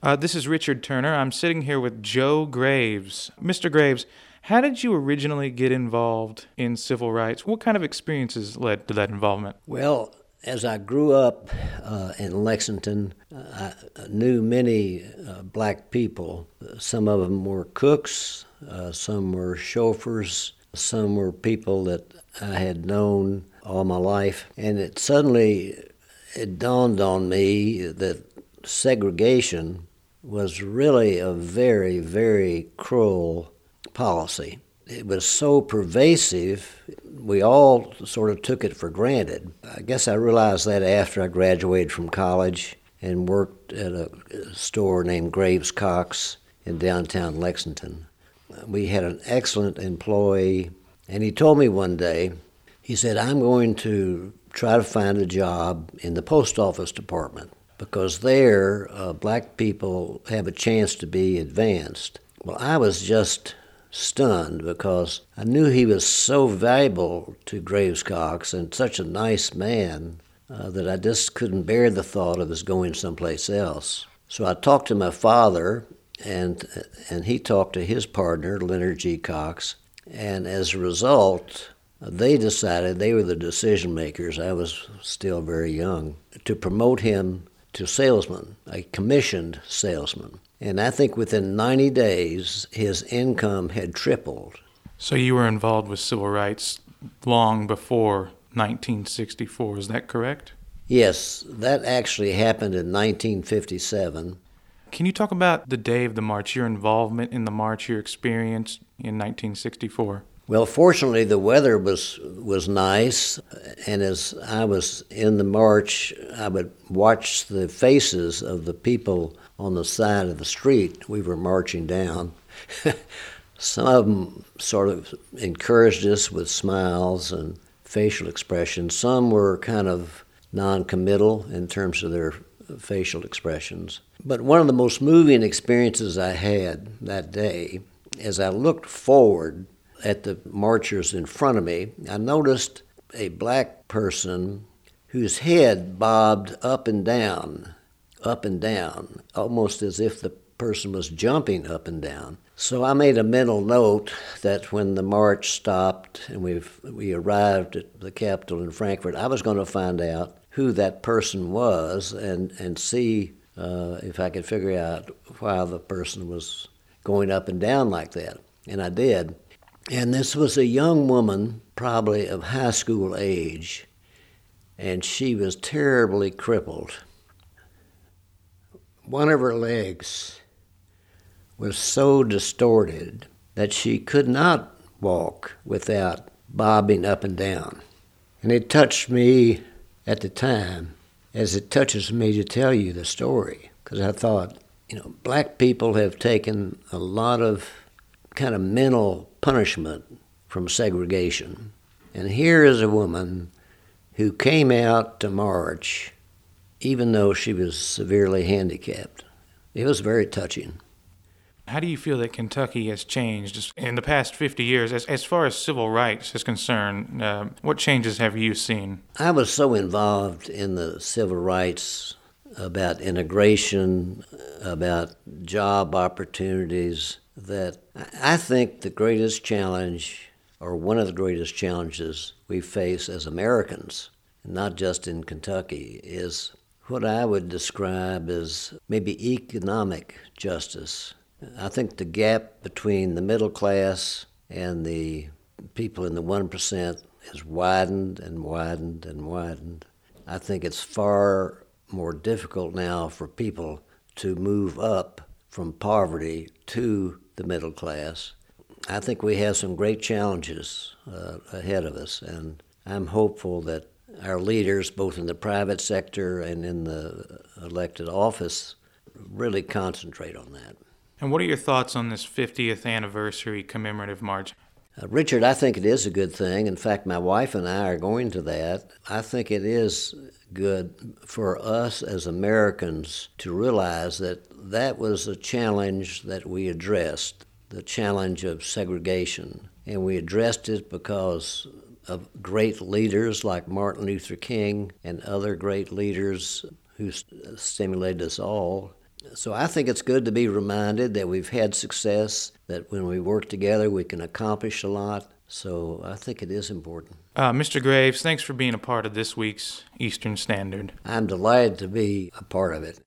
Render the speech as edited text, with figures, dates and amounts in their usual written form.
This is Richard Turner. I'm sitting here with Joe Graves. Mr. Graves, how did you originally get involved in civil rights? What kind of experiences led to that involvement? Well, as I grew up in Lexington, I knew many black people. Some of them were cooks, some were chauffeurs, some were people that I had known all my life. And it dawned on me that segregation was really a very, very cruel policy. It was so pervasive, we all sort of took it for granted. I guess I realized that after I graduated from college and worked at a store named Graves Cox in downtown Lexington. We had an excellent employee, and he told me one day, he said, "I'm going to try to find a job in the post office department, because there, black people have a chance to be advanced." Well, I was just stunned because I knew he was so valuable to Graves Cox and such a nice man that I just couldn't bear the thought of us going someplace else. So I talked to my father, and he talked to his partner, Leonard G. Cox, and as a result, they decided, they were the decision makers, I was still very young, to promote him to salesman, a commissioned salesman. And I think within 90 days, his income had tripled. So you were involved with civil rights long before 1964, is that correct? Yes, that actually happened in 1957. Can you talk about the day of the march, your involvement in the march, your experience in 1964? Well, fortunately, the weather was nice, and as I was in the march, I would watch the faces of the people on the side of the street we were marching down. Some of them sort of encouraged us with smiles and facial expressions. Some were kind of non-committal in terms of their facial expressions. But one of the most moving experiences I had that day, as I looked forward at the marchers in front of me, I noticed a black person whose head bobbed up and down, almost as if the person was jumping up and down. So I made a mental note that when the march stopped and we arrived at the Capitol in Frankfort, I was going to find out who that person was and see if I could figure out why the person was going up and down like that. And I did. And this was a young woman, probably of high school age, and she was terribly crippled. One of her legs was so distorted that she could not walk without bobbing up and down. And it touched me at the time, as it touches me to tell you the story, because I thought, black people have taken a lot of kind of mental punishment from segregation. And here is a woman who came out to march even though she was severely handicapped. It was very touching. How do you feel that Kentucky has changed in the past 50 years as far as civil rights is concerned? What changes have you seen? I was so involved in the civil rights, about integration, about job opportunities, that I think the greatest challenge, or one of the greatest challenges we face as Americans, not just in Kentucky, is what I would describe as maybe economic justice. I think the gap between the middle class and the people in the 1% has widened and widened and widened. I think it's far more difficult now for people to move up from poverty to the middle class. I think we have some great challenges ahead of us, and I'm hopeful that our leaders, both in the private sector and in the elected office, really concentrate on that. And what are your thoughts on this 50th anniversary commemorative march? Richard, I think it is a good thing. In fact, my wife and I are going to that. I think it is good for us as Americans to realize that that was a challenge that we addressed, the challenge of segregation. And we addressed it because of great leaders like Martin Luther King and other great leaders who stimulated us all. So I think it's good to be reminded that we've had success, that when we work together we can accomplish a lot. So I think it is important. Mr. Graves, thanks for being a part of this week's Eastern Standard. I'm delighted to be a part of it.